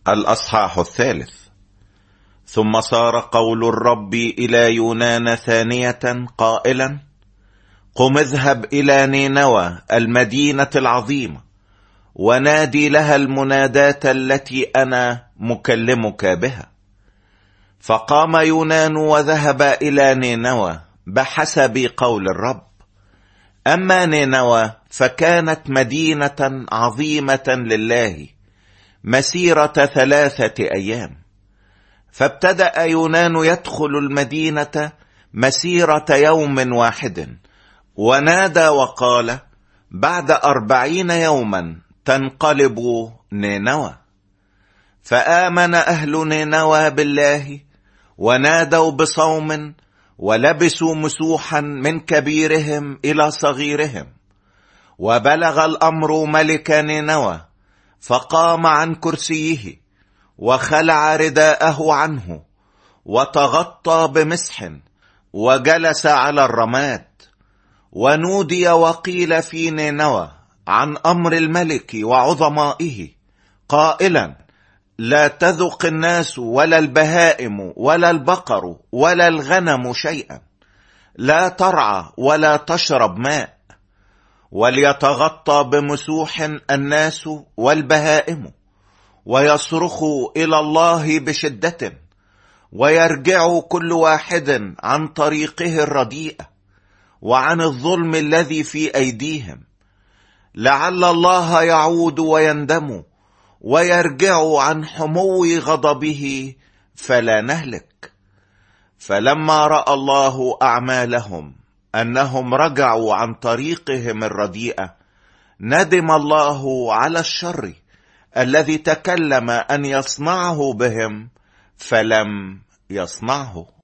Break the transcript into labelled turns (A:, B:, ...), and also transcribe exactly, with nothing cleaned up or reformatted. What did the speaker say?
A: الأصحاح الثالث. ثم صار قول الرب إلى يونان ثانية قائلا: قم اذهب إلى نينوى المدينة العظيمة، ونادي لها المناداة التي أنا مكلمك بها. فقام يونان وذهب إلى نينوى بحسب قول الرب. أما نينوى فكانت مدينة عظيمة لله، مسيرة ثلاثة أيام. فابتدأ يونان يدخل المدينة مسيرة يوم واحد، ونادى وقال: بعد أربعين يوما تنقلب نينوى. فآمن أهل نينوى بالله، ونادوا بصوم، ولبسوا مسوحا من كبيرهم إلى صغيرهم. وبلغ الأمر ملك نينوى، فقام عن كرسيه، وخلع رداءه عنه، وتغطى بمسح، وجلس على الرماد. ونودي وقيل في نينوى عن أمر الملك وعظمائه قائلا: لا تذق الناس ولا البهائم ولا البقر ولا الغنم شيئا، لا ترعى ولا تشرب ماء، وليتغطى بمسوح الناس والبهائم، ويصرخوا إلى الله بشدة، ويرجع كل واحد عن طريقه الرديئة وعن الظلم الذي في أيديهم، لعل الله يعود ويندم ويرجع عن حمو غضبه فلا نهلك. فلما رأى الله أعمالهم أنهم رجعوا عن طريقهم الرديئة، ندم الله على الشر الذي تكلم أن يصنعه بهم فلم يصنعه.